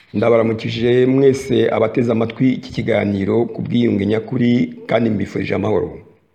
Ndabaramukije mwese abateze amatwi iki kiganiro ku bwiyunge nyakuri kandi mbifurije amahoro.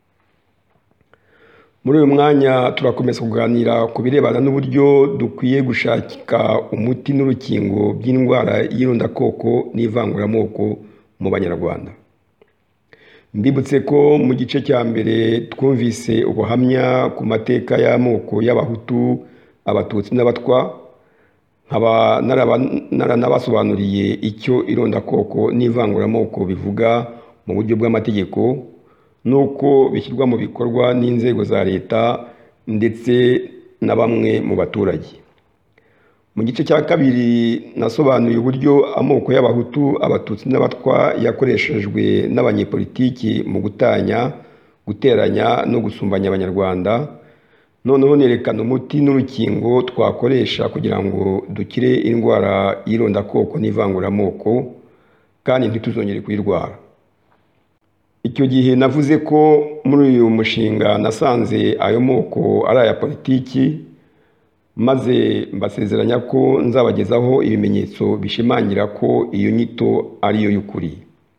Muri uyu mwanya turakomeza kuganira ku birebana n'uburyo dukwiye gushaka umuti n'urukingo by'indwara y'irondakoko n'ivanguramoko mu Banyarwanda. Mbibutse ko mu gice cya mbere twumvise ubuhamya ku mateka y'amoko y'Abahutu, Abatutsi n'Abatwa, nkaba naranabasobanuriye icyo irondakoko n'ivanguramoko bivuga mu buryo bw'amategeko n'uko bishyirwa mu bikorwa n'inzego za leta ndetse na bamwe mu baturage. Mu gice cya kabiri nasobanuye uburyo amoko y'Abahutu, Abatutsi n'Abatwa yakoreshejwe n'abanyepolitiki mu gutanya, guteranya no gusumbanya Abanyarwanda. Noneho nerekana umuti n'urukingo twakoresha kugira ngo dukire indwara y'irondakoko n'ivanguramoko kandi ntituzongere kuyirwara. Icyo gihe navuze ko muri uyu mushinga nasanze ayo moko ari aya politiki, maze mbasezeranya ko nzabagezaho ibimenyetso bishimangira ko iyo nyito ari yo y'ukuri.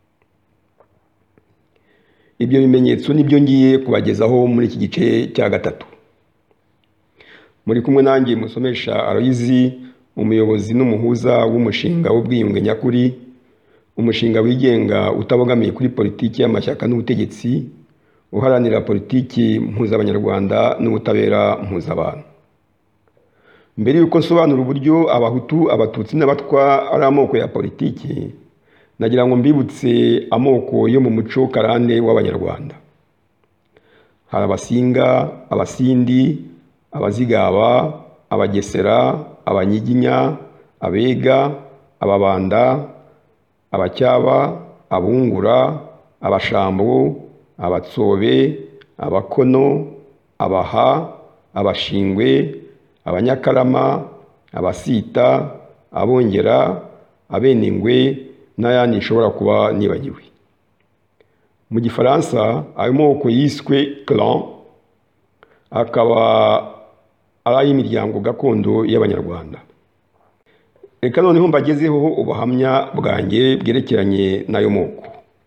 Ibyo bimenyetso nibyo ngiye kubagezaho muri iki gice cya gatatu. Muri kumwe nanjye Musomesha Aloyizi, umuyobozi n'umuhuza w'umushinga w'ubwiyunge nyakuri, umushinga wigenga utabogamiye kuri politiki y'amashyaka n'ubutegetsi, uharanira politiki mpuzabanyarwanda n'ubutabera mpuzabantu. Mbere y'uko nsobanura uburyo Abahutu, Abatutsi n'Abatwa ari amoko ya politiki, nagira ngo mbibutse amoko yo mu muco karande w'Abanyarwanda. Hari Abasinga, Abasindi, Abazigaba, Abagesera, Abanyiginya, Abega, Ababanda, Abacyaba, Abungura, Abashambo, Abatsobe, Abakono, Abaha, Abashingwe, Abanyakarama, Abasita, Abongera, Abenengwe n'ayandi nshobora kuba nibagiwe. Mu Gifaransa ayo moko yiswe clan, akaba ari ay'imiryango gakondo y'Abanyarwanda. Reka noneho mbagezeho ubuhamya bwanjye bwerekeranye n'ayo moko.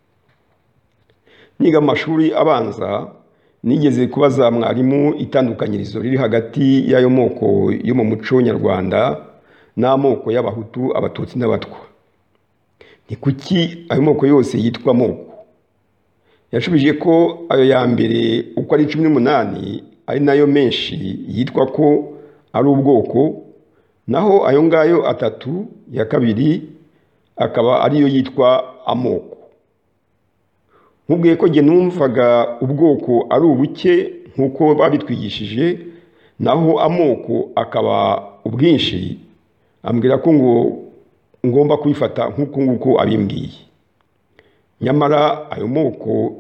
Niga mu mashuri abanza nigeze kubaza mwarimu itandukanyirizo riri hagati y'ayo moko yo mu muco nyarwanda n'amoko y'Abahutu, Abatutsi n'Abatwa. Ni kuki ayo moko yose yitwa amoko? Yashubije ko ayo ya mbere uko ari 18 ari nayo menshi yitwa ko ari ubwoko, naho ayo ngayo atatu ya kabiri akaba ariyo yitwa amoko. Nkubwiye ko jye numvaga ubwoko ari ubuke nk'uko babitwigishije, naho amoko akaba ubwinshi, ambwira ko ngo ngomba kubifata nk'uko nguko abimbwiye. Nyamara ayo moko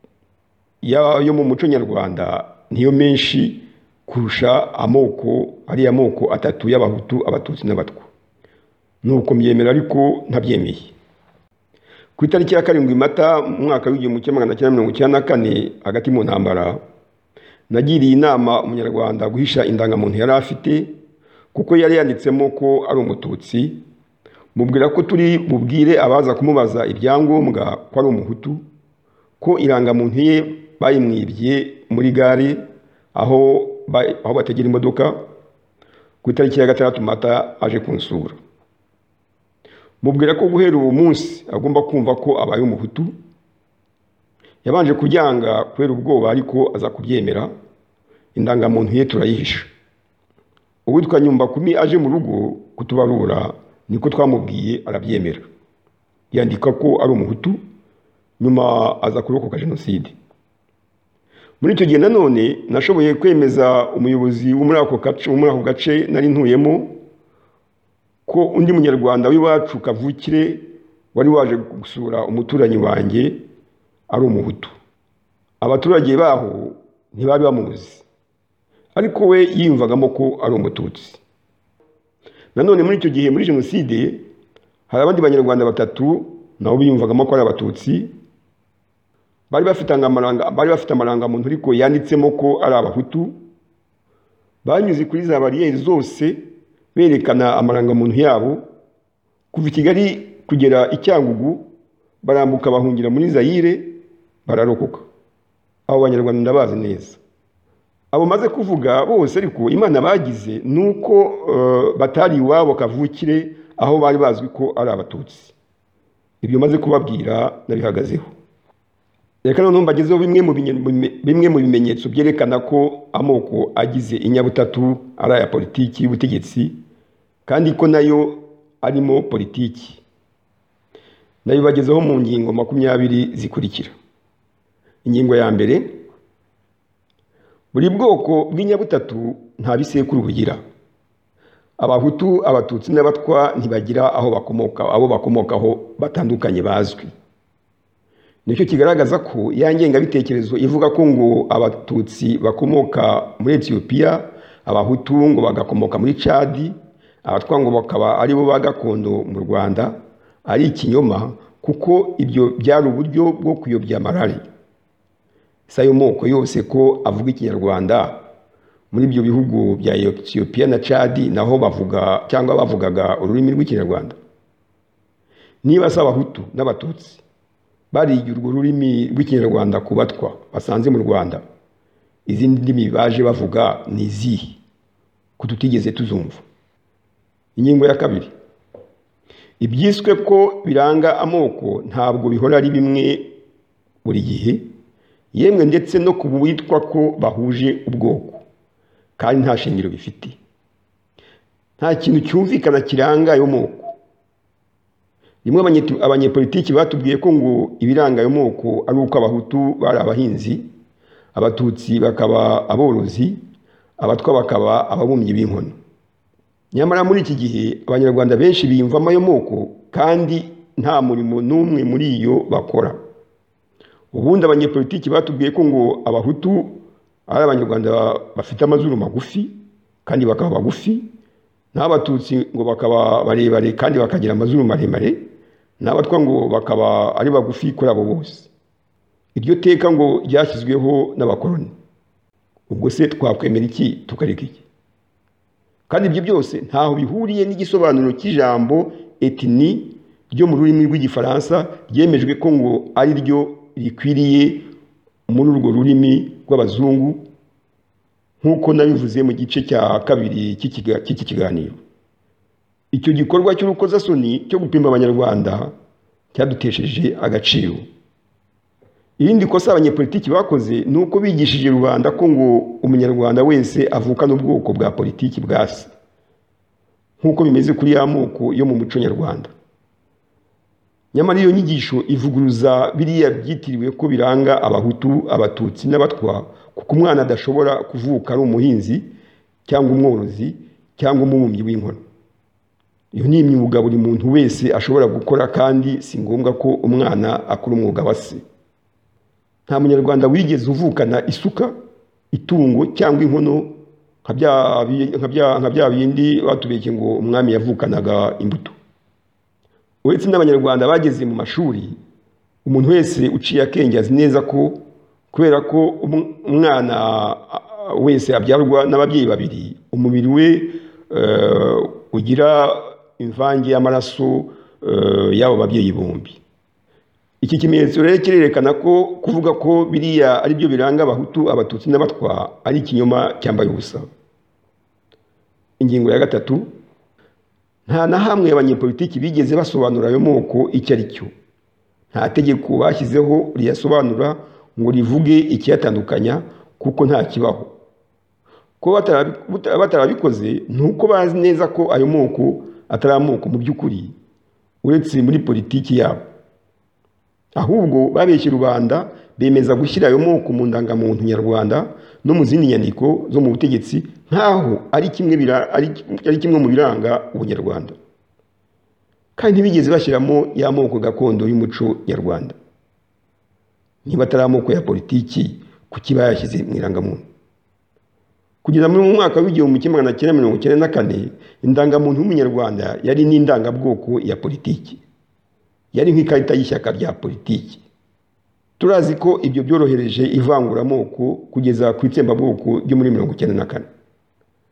yo mu muco nyarwanda niyo menshi kurusha amoko ari amoko atatu y'Abahutu, Abatutsi n'Abatwa. Nuko mbyemera ariko ntabyemeye. Ku itariki ya 7 Mata mu mwaka w'1994 hagati mu ntambara, nagiriye inama umunyarwanda guhisha indangamuntu yari afite kuko yari yanditsemo ko ari Umututsi. Mubwira ko turi bubwire abaza kumubaza ibyangombwa ko ari Umuhutu, ko irangamuntu ye bayimwibye muri gare aho bategera imodoka. Ku itariki ya 6 Mata aje kunsura. Mubwira ko guhera uwo munsi agomba kumva ko abaye Umuhutu. Yabanje kubyanga kubera ubwoba ariko aza kubyemera. Indangamuntu ye turayihisha. Uwitwa Nyumbakumi aje mu rugo kutubarura niko twamubwiye arabyemera. Yandika ko ari Umuhutu, nyuma aza kurokoka Jenoside. Muri icyo gihe nanone nashoboye kwemeza umuyobozi wo muri ako gace nari ntuyemo ko undi munyarwanda w'iwacu kavukire wari waje gusura umuturanyi wanjye ari Umuhutu. Abaturage baho ntibari bamuzi, ariko we yiyumvagamo ko ari Umututsi. Nanone muri icyo gihe muri Jenoside hari abandi banyarwanda batatu nabo biyumvagamo ko ari Abatutsi. Bari bafite amarangamuntu ariko yanditsemo ko ari Abahutu. Banyuze kuri za bariyeri zose berekana amarangamuntu yabo kuva i Kigali kugera i Cyangugu barambuka bahungira muri Zaire bararokoka. Abo banyarwanda ndabazi neza. Abo maze kuvuga bose ariko Imana bagize nuko batari iwabo kavukire aho bari bazwi ko ari abatutsi. Ibyo maze kubabwira nabihagazeho. Reka noneho mbagezeho bimwe mu bimenyetso byerekana ko amoko agize inyabutatu ari aya politiki y'ubutegetsi kandi ko nayo arimo politiki. Nabibagezeho mu ngingo 20 zikurikira. Ingingo ya mbere, buri bwoko bw'inyabutatu nta bisekuru bugira. Abahutu, abatutsi n'abatwa ntibagira aho bakomokaho batandukanye bazwi. Nicyo kigaragaza ko ya ngengabitekerezo ivuga ko ngo abatutsi bakomoka muri Ethiopia, abahutu ngo bagakomoka muri Chad, abatwa ngo bakaba ari bo bagakondo mu Rwanda, ari ikinyoma kuko ibyo byari uburyo bwo kuyobya marari. Sayo moko yose ko avuga ikinyarwanda muri ibyo bihugu bya Ethiopia na Chad naho bavugaga ururimi rw'ikinyarwanda. Niba se abahutu n'abatutsi bariye urwo rurimi rw'ikinyarwanda ku batwa basanze mu Rwanda, izindi ndimi baje bavuga ni izihe ko tutigeze tuzumva? Ingingo ya kabiri, ibyiswe ko biranga amoko ntabwo bihora ari bimwe buri gihe, yemwe ndetse no ku witwa ko bahuje ubwoko kandi nta shingiro bifite. Nta kintu cyumvikana kiranga ayo moko. Rimwe abanyepolitiki batubwiye ko ngo ibiranga ayo moko ari uko abahutu bari abahinzi, abatutsi bakaba aborozi, abatwa bakaba ababumbyi b'inkono. Nyamara muri iki gihe abanyarwanda benshi biyumvamo ayo moko kandi nta murimo n'umwe muri iyo bakora. Ubundi abanyepolitiki batubwiye ko ngo abahutu ari abanyarwanda bafite amazuru magufi kandi bakaba bagufi, n'abatutsi ngo bakaba barebare kandi bakagira amazuru maremare, n'abatwa ngo bakaba ari bagufi kuri abo bose. Iryo teka ngo ryashyizweho n'abakoloni. Ubwo se twakwemera iki tukareka iki? Kandi ibyo byose ntaho bihuriye n'igisobanuro cy'ijambo ethnie ryo mu rurimi rw'igifaransa ryemejwe ko ngo ari ryo rikwiriye muri urwo rurimi rw'abazungu nk'uko nabivuze mu gice cya kabiri cy'iki kiganiro. Icyo gikorwa cy'urukozasoni cyo gupima abanyarwanda cyadutesheje agaciro. Irindi kosa abanyepolitiki bakoze ni uko bigishije rubanda ko ngo umunyarwanda wese avukana ubwoko bwa politiki bwa se, nk'uko bimeze kuri ya moko yo mu muco nyarwanda. Nyamara iyo nyigisho ivuguruza biriya byitiriwe ko biranga abahutu, abatutsi n'abatwa, kuko umwana adashobora kuvuka ari umuhinzi cyangwa umworozi cyangwa umubumbyi w'inkono. Iyo ni imyuga buri muntu wese ashobora gukora kandi si ngombwa ko umwana akora umwuga wa se. Nta munyarwanda wigeze uvukana isuka, itungo cyangwa inkono nka bya bindi batubeshye ngo umwami yavukanaga imbuto. Uretse n'abanyarwanda bageze mu mashuri, umuntu wese uciye akenge azi neza ko kubera ko umwana wese abyarwa n'ababyeyi babiri, umubiri we ugira imvange y'amaraso y'abo babyeyi bombi. Iki kimenyetso rero kirerekana ko kuvuga ko biriya ari byo biranga abahutu, abatutsi n'abatwa ari ikinyoma cyambaye ubusa. Ingingo ya gatatu, nta na hamwe abanyepolitiki bigeze basobanura ayo moko icyo ari cyo. Nta tegeko bashyizeho riyasobanura ngo rivuge ikiyatandukanya kuko nta kibaho. Ko batarabikoze nuko bazi neza ko ayo moko atari amoko mu by'ukuri uretse muri politiki yabo. Ahubwo babeshye rubanda bemeza gushyira ayo moko mu ndangamuntu nyarwanda no mu zindi nyandiko zo mu butegetsi nkaho ari kimwe mu biranga ubunyarwanda. Kandi ntibigeze bashyiramo ya moko gakondo y'umuco nyarwanda. Niba atari amoko ya politiki kuki bayashyize mu irangamuntu? Kugeza muri mu mwaka w'1994 indangamuntu y'umunyarwanda yari n'indangabwoko ya politiki, yari nk'ikarita y'ishyaka rya politiki. Turazi ko ibyo byorohereje ivanguramoko kugeza ku itsembabwoko ryo muri 1994.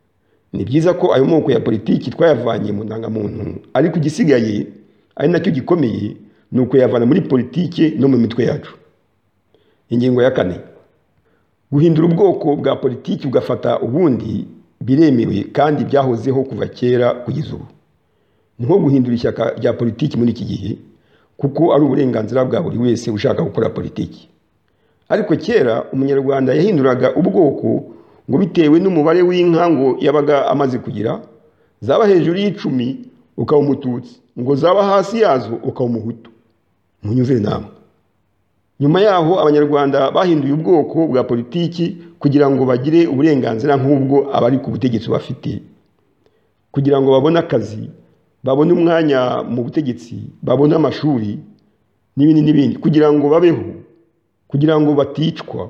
Ni byiza ko ayo moko ya politiki twayavanye mu ndangamuntu, ariko igisigaye ari nacyo gikomeye ni ukuyavana muri politiki no mu mitwe yacu. Ingingo ya 4, guhindura ubwoko bwa politiki ugafata ubundi biremewe kandi byahozeho kuva kera kugeza ubu. Ni nko guhindura ishyaka rya politiki muri iki gihe, kuko ari uburenganzira bwa buri wese ushaka gukora politiki. Ariko kera umunyarwanda yahinduraga ubwoko ngo bitewe n'umubare w'inka ngo yabaga amaze kugira, zaba hejuru y'10 ukaba umututsi, ngo zaba hasi yazo ukaba umuhutu. Munyumvire namwe. Nyuma yaho abanyarwanda bahinduye ubwoko bwa politiki kugira ngo bagire uburenganzira nk'ubwo abari ku butegetsi bafite, kugira ngo babone akazi, babone umwanya mu butegetsi, babone amashuri n'ibindi, kugira ngo babeho, kugira ngo baticwa.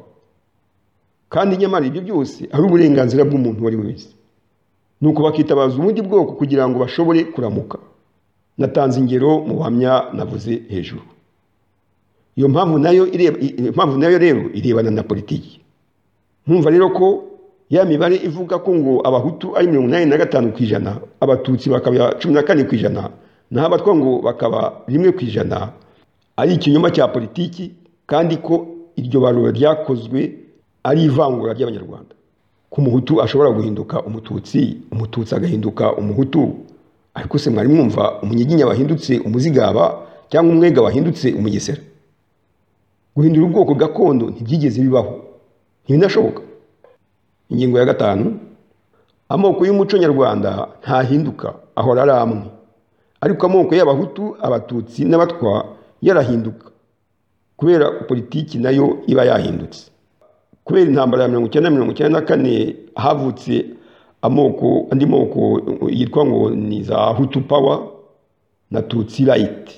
Kandi nyamara ibyo byose ari uburenganzira bw'umuntu wari wese. Nuko bakitabaza ubundi bwoko kugira ngo bashobore kuramuka. Natanze ingero mu buhamya navuze hejuru. Iyo mpamvu nayo rero irebana na politiki. Nkumva rero ko ya mibare ivuga ko ngo abahutu ari 85%, abatutsi bakaba 14%, naho abatwa ngo bakaba 1%, ari ikinyoma cya politiki, kandi ko iryo barura ryakozwe ari ivangura ry'abanyarwanda. Ku muhutu ashobora guhinduka umututsi, umututsi agahinduka umuhutu. Ariko se mwari mwumva umunyiginya wahindutse umuzigaba cyangwa umwega wahindutse umugesera? Guhindura ubwoko gakondo ntibyigeze bibaho, ntibinashoboka. Ingingo ya 5, amoko y'umuco nyarwanda ntahinduka, ahora ari amwe. Ariko amoko y'abahutu, abatutsi n'abatwa yarahinduka, kubera politiki nayo iba yahindutse. Kubera intambara ya 1994 havutse andi moko yitwa ngo ni za Hutu Power na Tutsi Right.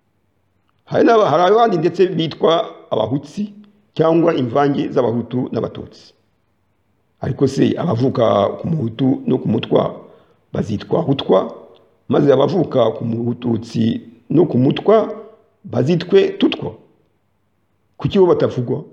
Hari abandi ndetse bitwa abahutsi cyangwa imvange z'abahutu n'abatutsi. Ariko se abavuka ku muhutu no ku mutwa bazitwa hutwa, maze abavuka ku mututsi no ku mutwa bazitwe tutwa? Kuki bo batavugwa?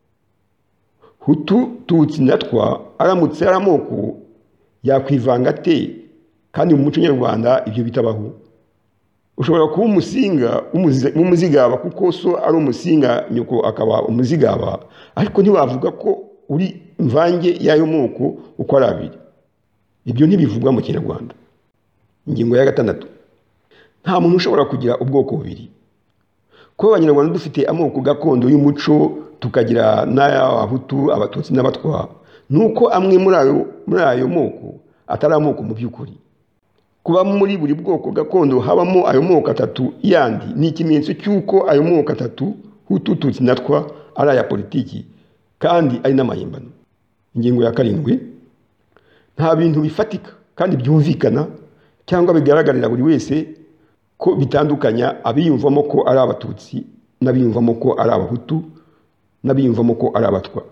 Hutu, tutsi na twa aramutse ari amoko yakwivanga te, kandi mu muco nyarwanda ibyo bitabaho. Ushobora kuba umusinga umuzigaba kuko so ari umusinga, nyoko akaba umuzigaba, ariko ntiwavuga ko uri imvange y'ayo moko uko ari abiri. Ibyo ntibivugwa mu Kinyarwanda. Ingingo ya 6, nta muntu ushobora kugira ubwoko bubiri. Kuba abanyarwanda dufite amoko gakondo y'umuco, tukagira n'ay'abahutu, abatutsi n'abatwa, nuko amwe muri ayo moko atari amoko mu by'ukuri. Kuba muri buri bwoko gakondo habamo ayo moko 3 yandi ni ikimenyetso cy'uko ayo moko 3 Hutu, Tutsi na Twa ari aya politiki kandi ari n'amahimbano. Ingingo ya 7, nta bintu bifatika kandi byumvikana cyangwa bigaragarira buri wese ko bitandukanya abiyumvamo ko ari abatutsi n'abiyumvamo ko ari abahutu n'abiyumvamo ko ari abatwa.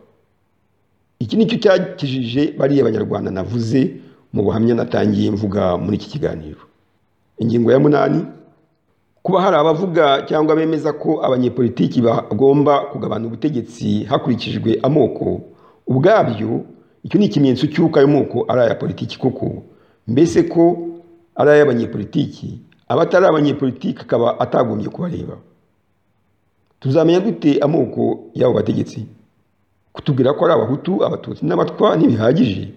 Iki nicyo cyakijije bariya abanyarwanda navuze mu buhamya natangiye mvuga muri iki kiganiro. Ingingo ya 8, kuba hari abavuga cyangwa bemeza ko abanyepolitiki bagomba kugabana ubutegetsi hakurikijwe amoko, ubwabyo icyo ni ikimenyetso cy'uko ayo moko ari aya politiki koko. Mbese ko ari ay'abanyepolitiki, abatari abanyepolitiki akaba atagombye kubareba. Tuzamenya gute amoko y'abo bategetsi? Kutubwira ko ari abahutu, abatutsi n'abatwa ntibihagije.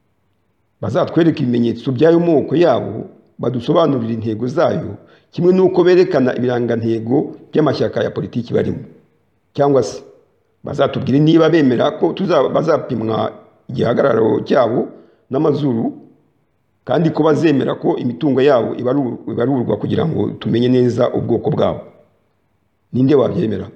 Bazatwereka ibimenyetso by'ayo moko yabo, badusobanurira intego zayo, kimwe n'uko berekana ibirangantego by'amashyaka ya politiki barimo. Cyangwa se bazatubwire niba bemera ko bazapimwa igihagararo cyabo n'amazuru, kandi ko bazemera ko imitungo yabo ibarurwa kugira ngo tumenye neza ubwoko bwabo. Ninde wabyemera?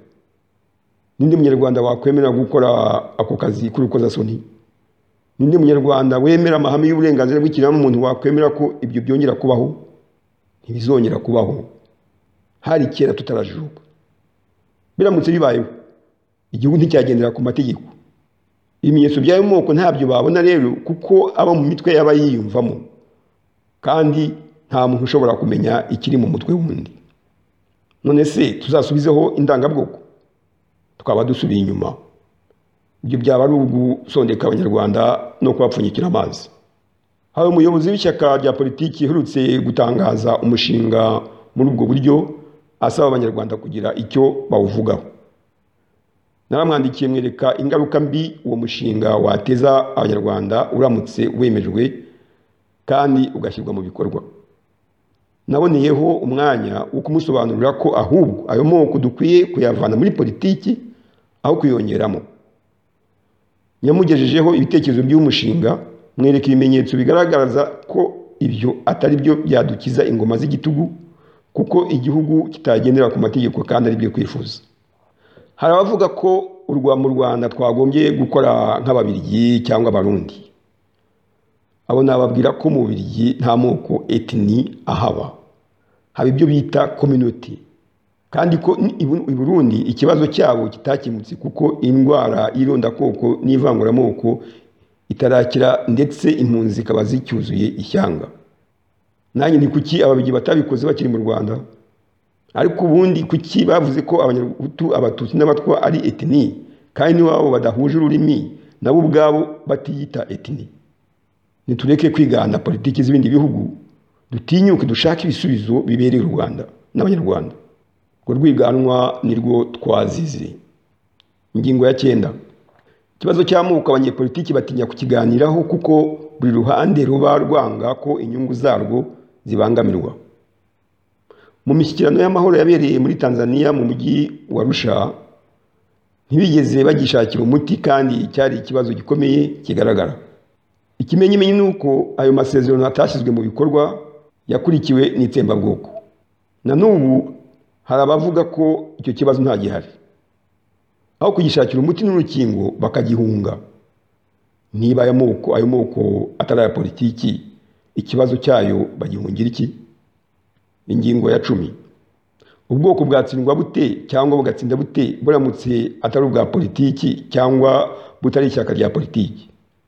Ninde munyarwanda wakwemera gukora ako kazi k'urukozasoni? Ninde munyarwanda wemera amahame y'uburenganzira bw'ikiremwamuntu wakwemera ko ibyo byongera kubaho? Ntibizongera kubaho. Hari kera tutarajuka. Biramutse bibayeho, igihugu nticyagendera ku mategeko. Ibimenyetso by'ayo moko ntabyo babona rero, kuko aba mu mitwe yaba yiyumvamo, kandi nta muntu ushobora kumenya ikiri mu mutwe wundi. None se tuzasubizeho indangabwoko? Tukaba dusubiye inyuma. Ibyo byaba ari ugusondeka abanyarwanda no kubapfunyikira amazi. hari umuyobozi w'ishyaka rya politiki uherutse gutangaza umushinga muri ubwo buryo asaba abanyarwanda kugira icyo bawuvugaho. Naramwandikiye mwereka ingaruka mbi uwo mushinga wateza abanyarwanda uramutse wemejwe kandi ugashyirwa mu bikorwa. Naboneyeho umwanya wo kumusobanurira ko ahubwo ayo moko dukwiye kuyavana muri politiki aho kuyongeramo. Nyamugejejeho ibitekerezo by'umushinga, mwereka ibimenyetso bigaragaza ko ibyo atari byo byadukiza ingoma z'igitugu, kuko igihugu kitagendera ku mategeko kandi ari byo kwifuza. Hari abavuga ko mu Rwanda twagombye gukora nk'Ababiligi cyangwa Abarundi. Abo nababwira ko mu Bubiligi nta moko etni ahaba, haba ibyo bita community, kandi ko i Burundi ikibazo cyabo kitakemutse kuko indwara y'irondakoko n'ivanguramoko itarakira ndetse impunzi zikaba zicyuzuye ishyanga. Nanjye ni kuki Ababiligi batabikoze bakiri mu Rwanda? Ariko ubundi kuki bavuze ko Abanyahutu, Abatutsi n'Abatwa ari etni kandi niwabo badahuje ururimi nabo ubwabo batiyita etni? Nitureke kwigana politiki z'ibindi bihugu, dutinyuke dushaka ibisubizo bibereye u Rwanda n'Abanyarwanda. Urwo rwiganwa nirwo twazize. Ingingo ya 9. Ikibazo cy'amoko abanyepolitiki batinya kukiganiraho kuko buri ruhande ruba rwanga ko inyungu zarwo zibangamirwa. Mu mishyikirano y'amahoro yabereye muri Tanzania mu mujyi wa Arusha, ntibigeze bagishakira umuti kandi cyari ikibazo gikomeye kigaragara. Ikimenyimenyi nuko ayo masezerano atashyizwe mu bikorwa yakurikiwe n'itsembabwoko. Na n'ubu hari abavuga ko icyo kibazo nta gihari. Aho kugishakira umuti n'urukingo bakagihunga. Niba ayo moko atari aya politiki, ikibazo cyayo bagihungira iki? Ingingo ya 10. Ubwoko bwatsindwa bute cyangwa bugatsinda bute buramutse atari ubwa politiki cyangwa butari ishyaka rya politiki?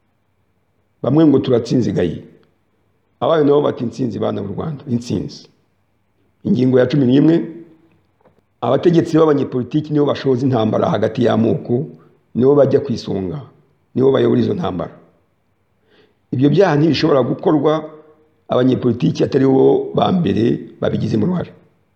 Bamwe ngo turatsinzigaye, abandi nabo bati intsinzi bana mu Rwanda, intsinzi. Ingingo ya 11. Abategetsi b'abanyepolitiki nibo bashoza intambara hagati y'amoko, nibo bajya kwisonga, nibo bayobora izo ntambara. Ibyo byaha ntibishobora gukorwa abanyepolitiki atari bo ba mbere babigizemo uruhare.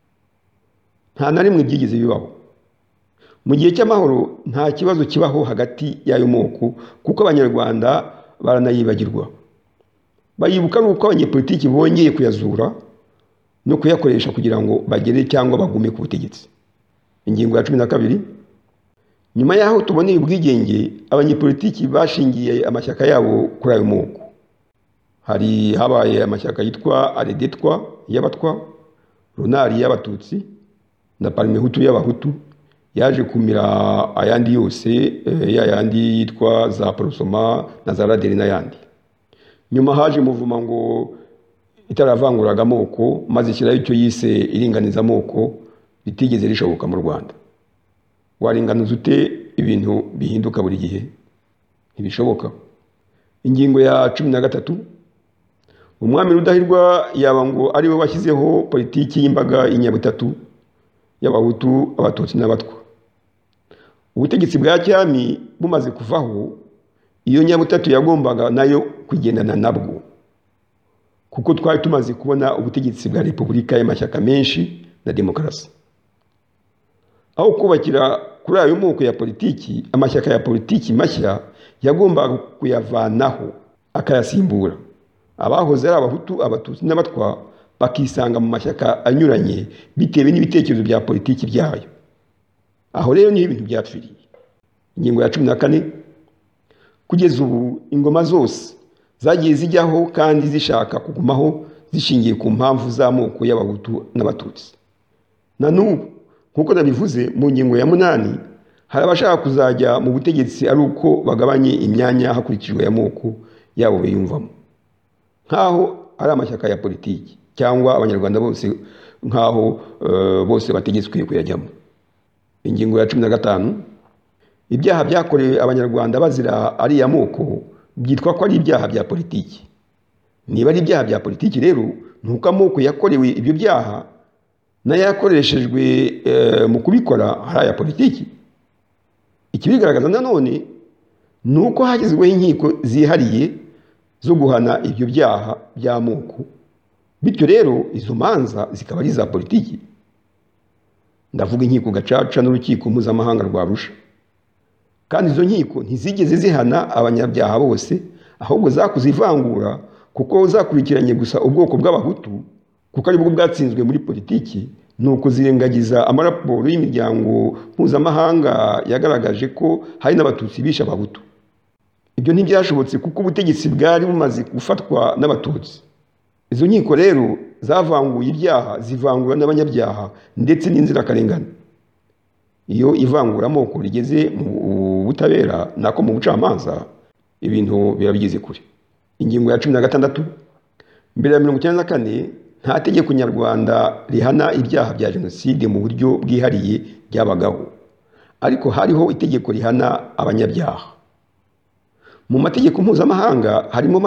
Nta na rimwe byigeze bibaho. Mu gihe cy'amahoro nta kibazo kibaho hagati y'ayo moko kuko Abanyarwanda baranayibagirwa. Bayibuka nuko abanyepolitiki bongeye kuyazura no kuyakoresha kugira ngo bagere cyangwa bagume ku butegetsi. Ingingo ya 12. Nyuma yaho tuboneye ubwigenge, abanyepolitiki bashingiye amashyaka yabo kuri ayo moko. Habaye amashyaka yitwa Aredetwa y'Abatwa, Runari y'Abatutsi na Parmehutu y'Abahutu, yaje kumira ayandi yose, yayandi yitwa za Prosoma na za Raderi n'ayandi. Nyuma haje muvuma ngo itaravanguraga amoko, maze ishyiraho icyo yise iringaniza amoko, bitigeze rishoboka mu Rwanda. Waringaniza ute ibintu bihinduka buri gihe? Ntibishoboka. Ingingo ya 13. Umwami Rudahigwa yaba ngo ari we washyizeho politiki y'imbaga y'inyabutatu y'Abahutu, Abatutsi n'Abatwa. Ubutegetsi bwa cyami bumaze kuvaho, iyo nyabutatu yagombaga nayo kugendana nabwo, kuko twari tumaze kubona ubutegetsi bwa Repubulika y'amashyaka menshi na demokarasi. Aho kubakira kuri ayo moko ya politiki, amashyaka ya politiki mashya yagombaga kuyavanaho akayasimbura. Abahoze ari Abahutu, Abatutsi n'Abatwa bakisanga mu mashyaka anyuranye bitewe n'ibitekerezo bya politiki byayo. Aho rero niho ibintu byapfiriye. Ingingo ya 14. Kugeza ubu ingoma zose zagiye zijyaho kandi zishaka kugumaho zishingiye ku mpamvu z'amoko y'Abahutu n'Abatutsi. Na n'ubu nkuko nabivuze mu ngingo ya 8, hari abashaka kuzajya mu butegetsi ari uko bagabanye imyanya hakurikijwe amoko yabo biyumvamo, nkaho ari amashyaka ya politiki cyangwa Abanyarwanda bose nkaho bose bategetswe kuyajyamo. Ingingo ya 15. Ibyaha byakorewe Abanyarwanda bazira ari amoko byitwa ko ari ibyaha bya politiki. Niba ari ibyaha bya politiki rero nuko amoko yakorewe ibyo byaha n'ayakoreshejwe mu kubikora hari aya politiki. Ikibigaragaza nanone nuko hagizweho inkiko zihariye zo guhana ibyo byaha by'amoko, bityo rero izo manza zikaba ari iza politiki. Ndavuga inkiko gacaca n'urukiko mpuzamahanga rwa Arusha. Kandi izo nkiko ntizigeze zihana abanyabyaha bose, ahubwo zakoze ivangura kuko zakurikiranye gusa ubwoko bw'abahutu, kuko aribwo bwatsinzwe muri politiki, nuko zirengagiza amaraporo y'imiryango mpuzamahanga yagaragaje ko hari n'abatutsi bishe abahutu. Ibyo ntibyashobotse kuko ubutegetsi bwari bumaze gufatwa n'abatutsi. Izo nkiko rero zavanguye ibyaha, zivangura n'abanyabyaha ndetse n'inzirakarengane. Iyo ivanguramoko rigeze mu butabera nako mu bucamanza, ibintu biba bigeze kure. Ingingo ya 16 mbere ya 1994 nta tegeko nyarwanda rihana ibyaha bya jenoside mu buryo bwihariye byabagaho, ariko hariho itegeko rihana abanyabyaha. Mu mategeko mpuzamahanga harimo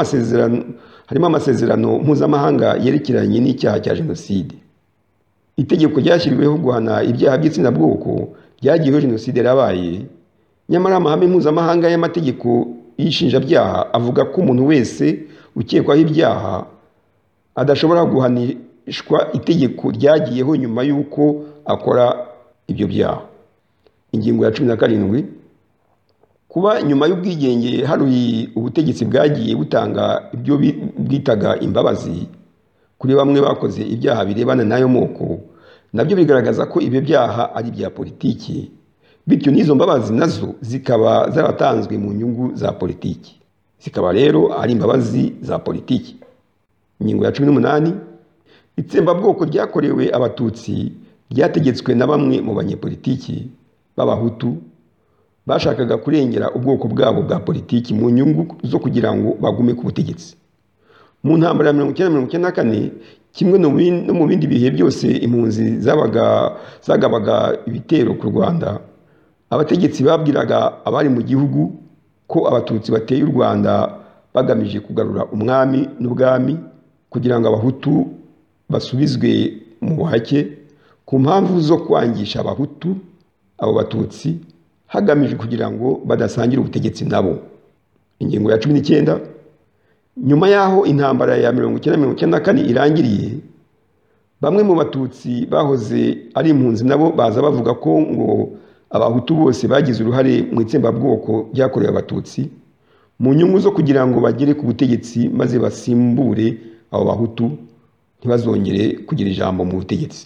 amasezerano mpuzamahanga yerekeranye n'icyaha cya jenoside. Itegeko ryashyiriweho guhana ibyaha by'itsina-bwoko ryagiyeho jenoside yarabaye, nyamara amahame mpuzamahanga y'amategeko y'ishinjabyaha avuga ko umuntu wese ukekwaho ibyaha adashobora guhanishwa itegeko ryagiyeho nyuma y'uko akora ibyo byaha. Ingingo ya 17 kuba nyuma y'ubwigenge hari ubutegetsi bwagiye butanga ibyo bwitaga imbabazi kuri bamwe bakoze ibyaha birebana n'ayo moko, nabyo bigaragaza ko ibyo byaha ari ibya politiki, bityo n'izo mbabazi nazo zikaba zaratanzwe mu nyungu za politiki, zikaba rero ari imbabazi za politiki. Ingingo ya 18 itsembabwoko ryakorewe abatutsi ryategetswe na bamwe mu banyepolitiki b'abahutu bashakaga kurengera ubwoko bwabo bwa politiki mu nyungu zo kugira ngo bagume ku butegetsi. Mu ntambara ya 1994 kimwe no mu bindi bihe byose impunzi zagabaga ibitero ku Rwanda, abategetsi babwiraga abari mu gihugu ko abatutsi bateye u Rwanda bagamije kugarura umwami n'ubwami kugira ngo abahutu basubizwe mu buhake ku mpamvu zo kwangisha abahutu abo batutsi hagamijwe kugira ngo badasangira ubutegetsi nabo. Ingingo ya 19 nyuma yaho intambara ya 1994 irangiriye, bamwe mu batutsi bahoze ari impunzi nabo baza bavuga ko ngo abahutu bose bagize uruhare mu itsembabwoko ryakorewe abatutsi mu nyungu zo kugira ngo bagere ku butegetsi maze basimbure abo bahutu ntibazongere kugira ijambo mu butegetsi.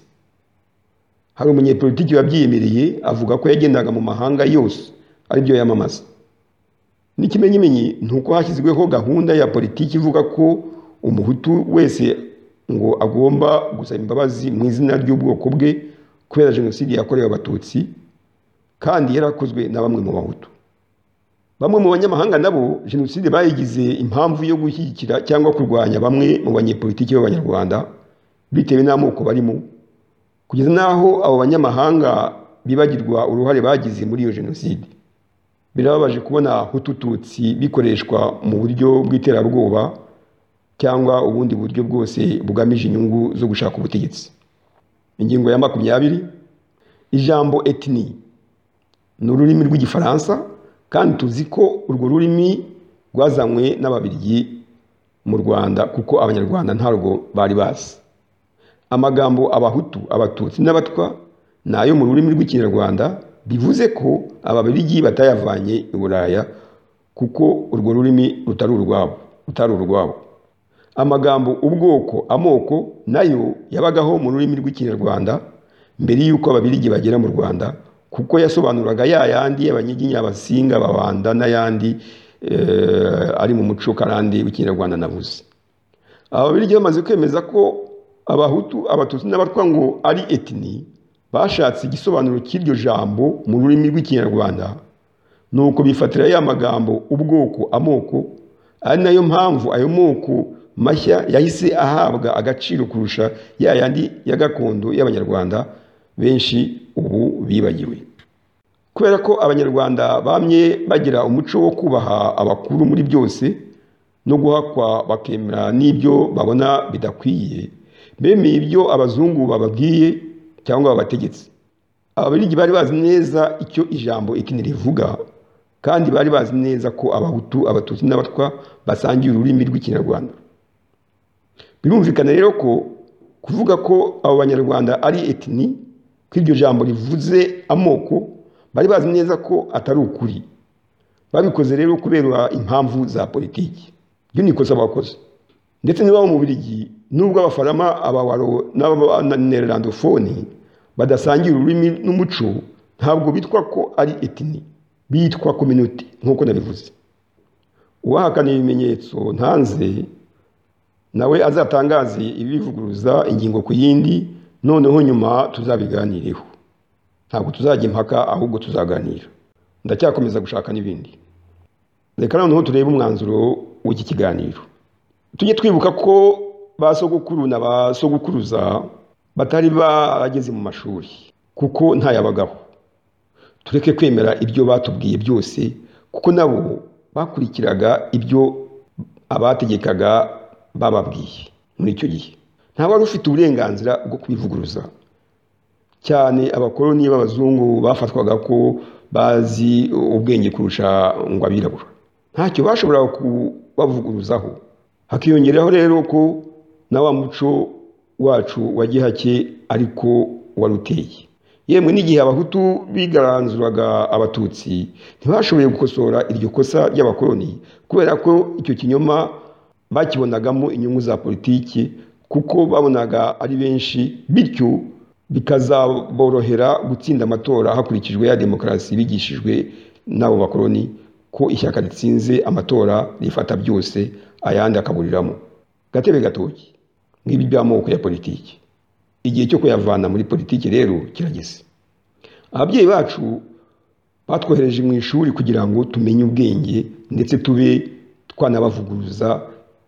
Hari umunyepolitiki wabyiyemereye avuga ko yagendaga mu mahanga yose ari byo yamamaza. N'ikimenyimenyi nuko hashyizweho gahunda ya politiki ivuga ko umuhutu wese ngo agomba gusaba imbabazi mu izina ry'ubwoko bwe kubera jenoside yakorewe abatutsi, kandi yarakozwe na bamwe mu bahutu. Bamwe mu banyamahanga nabo jenoside bayigize impamvu yo gushyigikira cyangwa kurwanya bamwe mu banyepolitiki b'abanyarwanda bitewe n'amoko barimo, kugeza naho abo banyamahanga bibagirwa uruhare bagize muri iyo jenoside. Birababaje kubona Hutu-Tutsi bikoreshwa mu buryo bw'iterabwoba cyangwa ubundi buryo bwose bugamije inyungu zo gushaka ubutegetsi. Ingingo ya 20 ijambo ethnie ni ururimi rw'igifaransa, kandi tuzi ko urwo rurimi rwazanywe n'Ababiligi mu Rwanda kuko abanyarwanda ntarwo bari bazi. Amagambo abahutu, abatutsi n'abatwa nayo mu rurimi rw'ikinyarwanda, bivuze ko Ababiligi batayavanye i Buraya kuko urwo rurimi rutari urwabo. Amagambo ubwoko, amoko nayo yabagaho mu rurimi rw'ikinyarwanda mbere y'uko Ababiligi bagera mu Rwanda, kuko yasobanuraga yayandi y'Abanyiginya, Abasinga, Ababanda n'ayandi ari mu muco karande w'ikinyarwanda navuze. Ababiligi bamaze kwemeza ko abahutu, abatutsi n'abatwa ngo ari ethnie, bashatse igisobanuro cy'iryo jambo mu rurimi rw'ikinyarwanda, nuko bifatira ya magambo ubwoko, amoko, ari nayo mpamvu ayo moko mashya yahise ahabwa agaciro kurusha yayandi ya gakondo y'Abanyarwanda benshi ubu bibagiwe. Kubera ko Abanyarwanda bamye bagira umuco wo kubaha abakuru muri byose no guhakwa bakemera n'ibyo babona bidakwiye, bemeye ibyo abazungu bababwiye cyangwa babategetse. Ababiligi bari bazi neza icyo ijambo ethnie rivuga, kandi bari bazi neza ko abahutu abatutsi n'abatwa basangiye ururimi rw'ikinyarwanda. Birumvikana rero ko kuvuga ko abo banyarwanda ari etni, ko iryo jambo rivuze amoko, bari bazi neza ko atari ukuri. Babikoze rero kubera impamvu za politiki. Ibyo ni ikosa bakoze. Ndetse niba mu Bubiligi nubwo abafarama abawaro n'abaneerlandofoni badasangira ururimi n'umuco, ntabwo bitwa ko ari etni, bitwa community nk'uko nabivuze. Uwahakana ibimenyetso ntanze nawe azatangaze ibivuguruza ingingo ku yindi, noneho nyuma tuzabiganireho. Ntabwo tuzajya impaka, ahubwo tuzaganira. Ndacyakomeza gushaka n'ibindi. Reka noneho turebe umwanzuro w'iki kiganiro. Tujye twibuka ko basogokuru na basogokuruza batari bageze mu mashuri, kuko ntayabagaho. Tureke kwemera ibyo batubwiye byose, kuko nabo bakurikiraga ibyo abategekaga bababwiye muri icyo gihe. Nta wari ufite uburenganzira bwo kubivuguruza. Cyane abakoloni b'abazungu bafatwaga ko bazi ubwenge kurusha ngo abirabura. Ntacyo bashoboraga kubavuguruzaho. Hakiyongeraho rero ko na wa muco wacu wa gihake ariko waruteye. Yemwe n'igihe abahutu bigaranzuraga abatutsi, ntibashoboye gukosora iryo kosa ry'abakoloni, kubera ko icyo kinyoma bakibonagamo inyungu za politiki, kuko babonaga ari benshi, bityo bikazaborohera gutsinda amatora hakurikijwe ya demokarasi bigishijwe n'abo bakoloni, ko ishyaka ritsinze amatora rifata byose, ayandi akaburiramo. Gatebe gatoki nk'ibi by'amoko ya politiki. Igihe cyo kuyavana muri politiki rero kirageze. Ababyeyi bacu batwohereje mu ishuri kugira ngo tumenye ubwenge, ndetse tube twanabavuguruza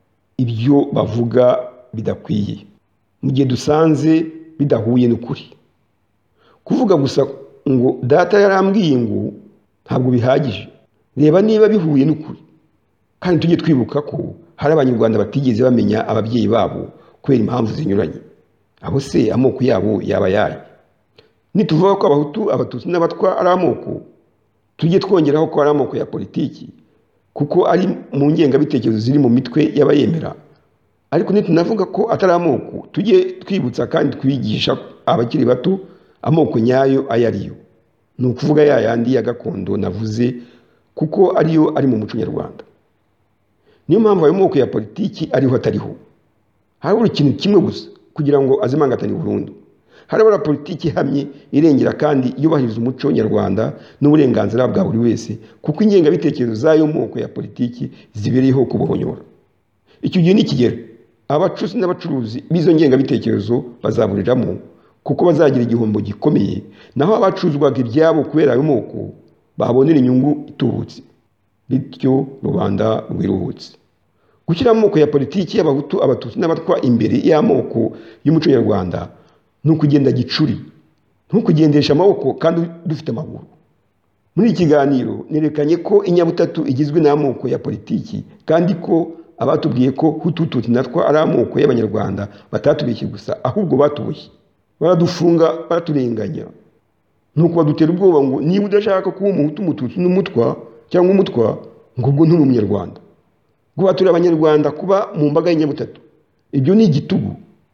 ibyo bavuga bidakwiye, mu gihe dusanze bidahuye n'ukuri. Kuvuga gusa ngo data yarambwiye ngo ntabwo bihagije. Reba niba bihuye n'ukuri. Kandi tujye twibuka ko hari abanyarwanda batigeze bamenya ababyeyi babo kubera impamvu zinyuranye. Abo se amoko yabo yaba yaye? Nituvuga ko abahutu abatutsi n'abatwa ari amoko, tujye twongeraho ko ari amoko ya politiki, kuko ari mu ngengabitekerezo ziri mu mitwe y'abayemera. Ariko nitunavuga ko atari amoko, tujye twibutsa kandi twigisha abakiri bato amoko nyayo ayariyo. Ni ukuvuga ya yandi ya gakondo navuze, kuko ariyo ari mu muco nyarwanda. Niyo mpamvu ayo moko ya politiki ariho atariho. Harabura ikintu kimwe gusa kugira ngo azimangatane burundu. Harabura politiki ihamye irengera kandi yubahiriza umuco nyarwanda n'uburenganzira bwa buri wese, kuko ingengabitekerezo z'ayo moko ya politiki zibereyeho kubuhonyora. Icyo gihe nikigera, abacuzi n'abacuruzi b'izo ngengabitekerezo bazaburiramo, kuko bazagira igihombo gikomeye, naho abacuzwaga ibyabo kubera ayo moko babonera inyungu itubutse, bityo rubanda rwiruhutse. Gushyira amoko ya politiki y'abahutu abatutsi n'abatwa imbere y'amoko y'umuco nyarwanda ni ukugenda gicuri, ntukugendesha amaboko kandi dufite amaguru. Muri iki kiganiro nerekanye ko inyabutatu igizwe n'amoko ya politiki, kandi ko abatubwiye ko hutu tutsi natwa ari amoko y'abanyarwanda batatubeshye gusa, ahubwo batuboshye, baradufunga, baraturenganya. Nuko badutera ubwoba ngo niba udashaka kuba umuhutu umututsi n'umutwa cyangwa umutwa, ngo ubwo nturi umunyarwanda. Guhatura abanyarwanda kuba mu mbaga y'inyabutatu, ibyo ni igitugu.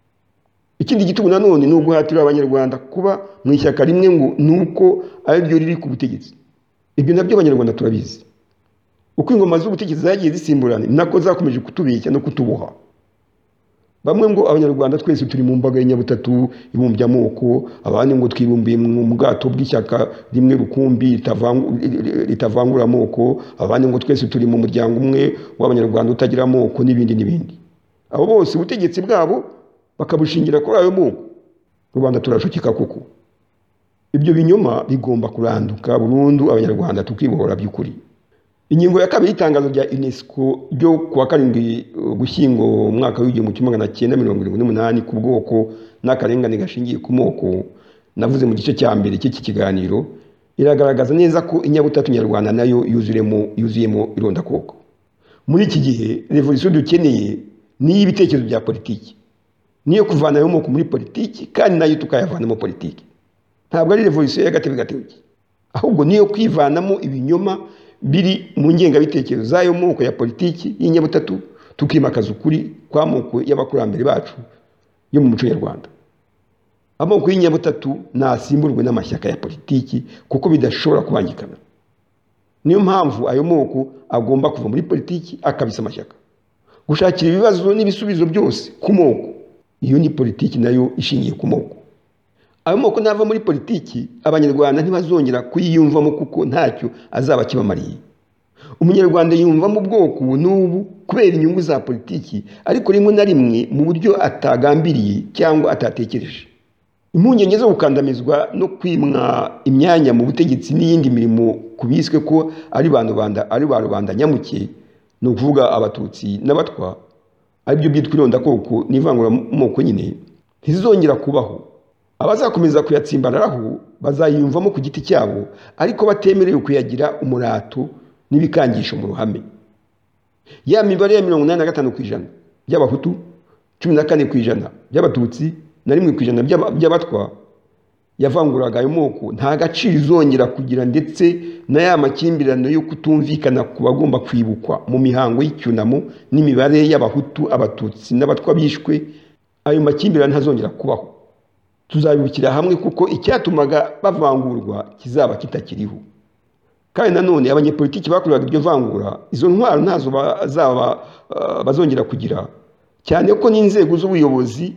Ikindi gitugu nanone ni uguhatira abanyarwanda kuba mu ishyaka rimwe, ngo nuko ari ryo riri ku butegetsi. Ibyo nabyo abanyarwanda turabizi. Uko ingoma z'ubutegetsi zagiye zisimburana, nako zakomeje kutubeshya no kutuboha. Bamwe ngo abanyarwanda twese turi mu mbaga y'inyabutatu ibumbye amoko, abandi ngo twibumbiye mu bwato bw'ishyaka rimwe rukumbi ritavangura amoko, abandi ngo twese turi mu muryango umwe w'abanyarwanda utagira amoko, n'ibindi n'ibindi. Abo bose ubutegetsi bwabo bakabushingira kuri ayo moko. Rubanda turashukika kuko. Ibyo binyoma bigomba kuranduka burundu, abanyarwanda tukibohora by'ukuri. Ingingo ya kabiri y'itangazo rya UNESCO ryo kuwa 7 Ugushyingo mu mwaka w'1978 ku bwoko n'akarengane gashingiye ku moko, navuze mu gice cya mbere cy'iki kiganiro, iragaragaza neza ko inyabutatu nyarwanda nayo yuzuyemo irondakoko. Muri iki gihe revolution dukeneye ni ibitekerezo bya politiki, niyo kuvana ayo moko muri politiki, kandi nayo tukayavanamo politiki. Ntabwo ari revolution y'agatebe gatebe, ahubwo niyo kwivanamo ibinyoma biri mu ngengabitekerezo z'ayo moko ya politiki y'inyabutatu, tukimakaza ukuri kw'amoko y'abakurambere bacu yo mu muco nyarwanda. Amoko y'inyabutatu nasimburwe n'amashyaka ya politiki kuko bidashobora kubangikana. Niyo mpamvu ayo moko agomba kuva muri politiki akabisa amashyaka, gushakira ibibazo n'ibisubizo byose ku moko. Iyo ni politiki nayo ishingiye ku moko. Ayo moko nava muri politiki, abanyarwanda ntibazongera kuyiyumvamo kuko ntacyo azaba kibamariye. Umunyarwanda yumvamo ubwoko n'ubu kubera inyungu za politiki, ariko rimwe na rimwe mu buryo atagambiriye cyangwa atatekereje. Impungenge zo gukandamizwa no kwimwa imyanya mu butegetsi n'iyindi mirimo kubiswe ko ari ba rubanda nyamuke, ni ukuvuga abatutsi n'abatwa, aribyo byitwa irondakoko n'ivanguramoko nyine, ntizongera kubaho. Abazakomeza kuyatsimbararaho bazayiyumvamo ku giti cyabo, ariko batemerewe kuyagira umurato n'ibikangisho mu ruhame. Ya mibare ya 85% by'abahutu, 14% by'abatutsi na 1% by'abatwa yavanguraga ayo moko nta gaciro izongera kugira, ndetse na ya makimbirano yo kutumvikana ku bagomba kwibukwa mu mihango y'icyunamo n'imibare y'abahutu, abatutsi n'abatwa bishwe, ayo makimbirano ntazongera kubaho. Tuzabibukira hamwe kuko icyatumaga bavangurwa kizaba kitakiriho. Kandi nanone abanyepolitiki bakoraga iryo vangura, izo ntwaro ntazo bazongera kugira, cyane ko n'inzego z'ubuyobozi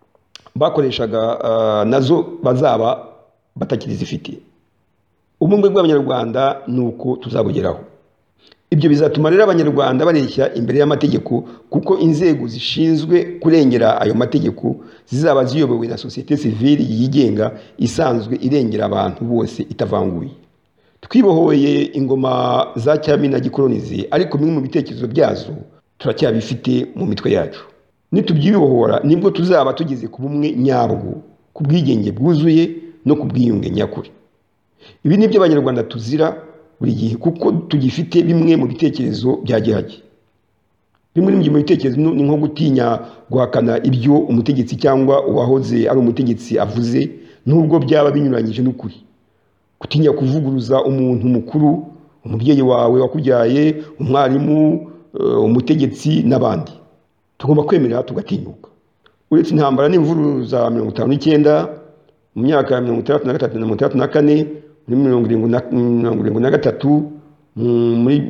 bakoreshaga nazo bazaba batakirizifite. Ubumwe bw'abanyarwanda nuko tuzabugeraho. Ibyo bizatuma rero abanyarwanda bareshya imbere y'amategeko, kuko inzego zishinzwe kurengera ayo mategeko zizaba ziyobowe na societe civile yigenga isanzwe irengera abantu bose itavanguye. Twibohoye ingoma za cyami na gikolonize, ariko bimwe mu bitekerezo byazo turacyabifite mu mitwe yacu. Nitubyibohora nibwo tuzaba tugeze ku bumwe nyabwo, ku bwigenge bwuzuye no ku bwiyunge nyakuri. Ibi ni byo abanyarwanda tuzira buri gihe, kuko tugifite bimwe mu bitekerezo bya gihage. Bimwe mu bitekerezo ni nko gutinya guhakana ibyo umutegetsi cyangwa uwahoze ari umutegetsi avuze, nubwo byaba binyuranyije n'ukuri. Gutinya kuvuguruza umuntu mukuru, umubyeyi wawe wakubyaye, umwarimu, umutegetsi n'abandi. Tugomba kwemera tugatinyuka. Uretse intambara n'imvururu za 59 mu myaka ya 1963 na 1964, muri 1973, muri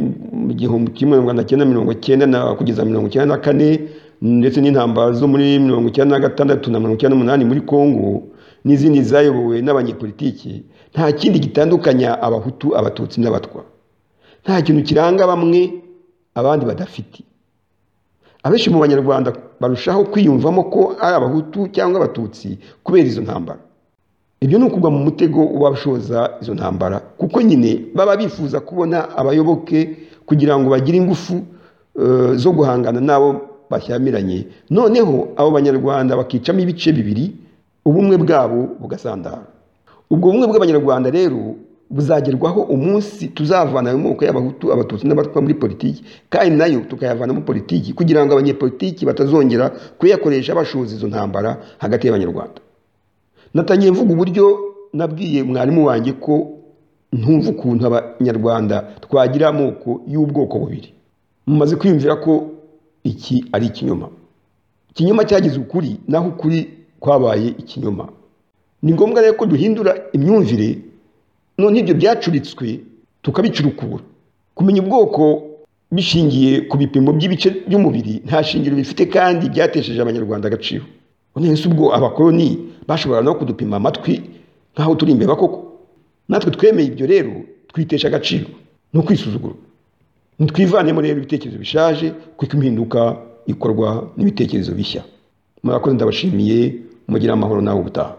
1990 kugeza 1994, ndetse n'intambara zo muri 1996 na 1998 muri Kongo n'izindi zayobowe n'abanyepolitiki, nta kindi gitandukanya abahutu, abatutsi n'abatwa. Nta kintu kiranga bamwe abandi badafite. Abenshi mu banyarwanda barushaho kwiyumvamo ko ari abahutu cyangwa abatutsi kubera izo ntambara. Ibyo ni ukugwa mu mutego w'abashoza izo ntambara, kuko nyine baba bifuza kubona abayoboke kugira ngo bagire ingufu zo guhangana nabo bashyamiranye. Noneho abo banyarwanda bakicamo ibice bibiri, ubumwe bwabo bugasandara. Ubwo bumwe bw'abanyarwanda rero buzagerwaho umunsi tuzavana ayo moko y'abahutu, abatutsi n'abatwa muri politiki, kandi nayo tukayavana mu politiki, kugira ngo abanyepolitiki batazongera kuyakoresha bashoza izo ntambara hagati y'abanyarwanda. Natangiye mvuga uburyo nabwiye mwarimu wanjye ko ntumva ukuntu abanyarwanda twagira amoko y'ubwoko bubiri. Mumaze kwiyumvira ko iki ari ikinyoma. Ikinyoma cyagize ukuri, naho ukuri kwabaye ikinyoma. Ni ngombwa rero ko duhindura imyumvire, none ibyo byacuritswe tukabicurukura. Kumenya ubwoko bishingiye ku bipimo by'ibice by'umubiri nta shingiro bifite, kandi byatesheje abanyarwanda agaciro. None ubwo abakoloni bashobora no kudupima amatwi nkaho turi imbeba koko? Natwe twemeye ibyo rero twitesha agaciro no kwisuzugura. Nitwivanemo rero ibitekerezo bishaje, kuko impinduka ikorwa n'ibitekerezo bishya. Murakoze, ndabashimiye, mugira amahoro nawe ubutaha.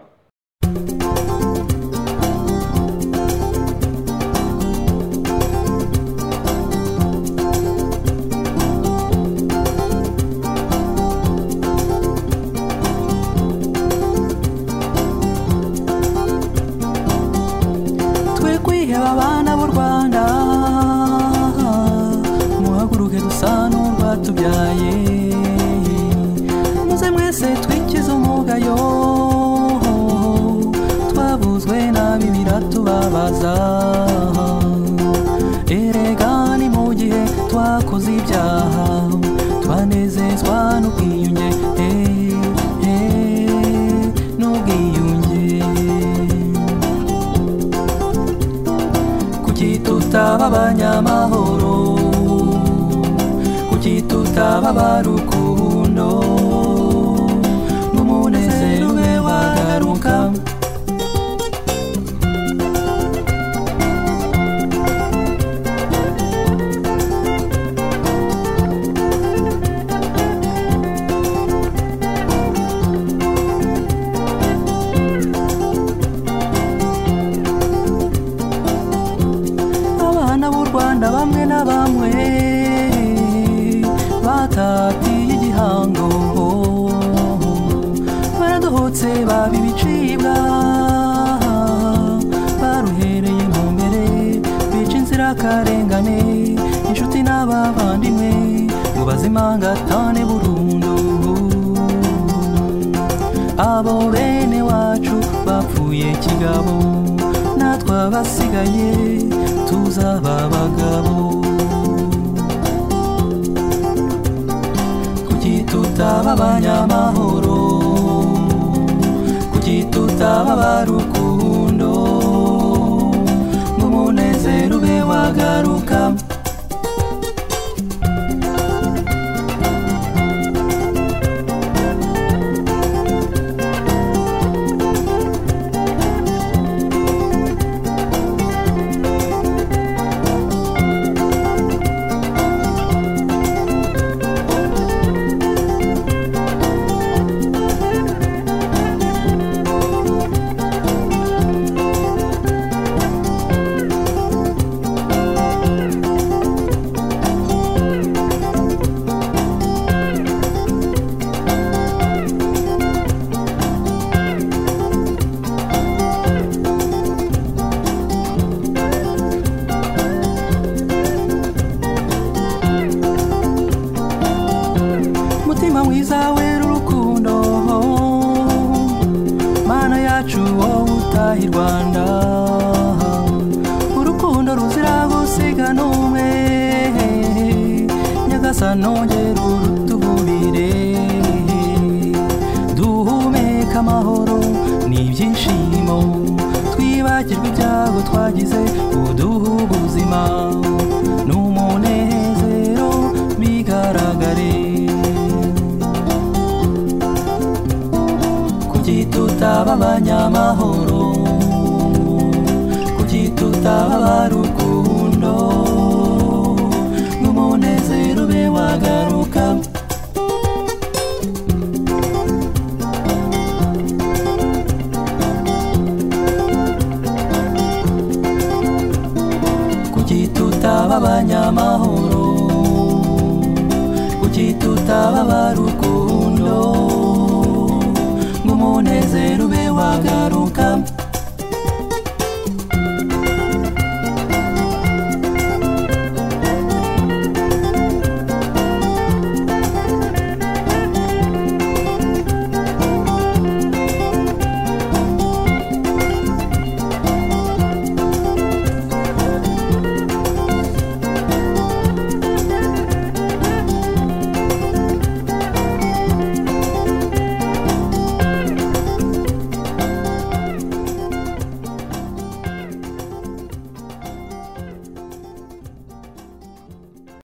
Abana b'u Rwanda, muhaguruke dusa n'urwatubyaye, muze mwese twikize umugayo, twabuzwe nabi biratubabaza. Erega tutaba abanyamahoro, kuki tutaba abarukundo, n'umunezero ube wagaruka. Rwanda bamwe na bamwe batatiye igihango, baradohotse baba ibicibwa, baruhereye mu mbere bica inzirakarengane, inshuti n'abavandimwe ngo bazimangatane burundu. Abo bene wacu bapfuye kigabo, natwe abasigaye tuzaba abagabo. Kuki tutaba abanyamahoro, kuki tutaba abarukundo, n'umunezero ube wagaruka. Mutima mwiza wera urukundo, Mana yacu wowe utaha i Rwanda, urukundo ruzira gusiga n'umwe, Nyagasani ongera urutububire, duhumeka amahoro n'ibyishimo, twibagirwe ibyago twagize, uduha ubuzima n'umunezero bigaragare. Kuki tutaba abanyamahoro, kuki tutaba abarukundo, n'umunezero ube wagaruka. Kuki tutaba abanyamahoro, kuki tutaba abarukundo, n'umunezero ube wagaruka.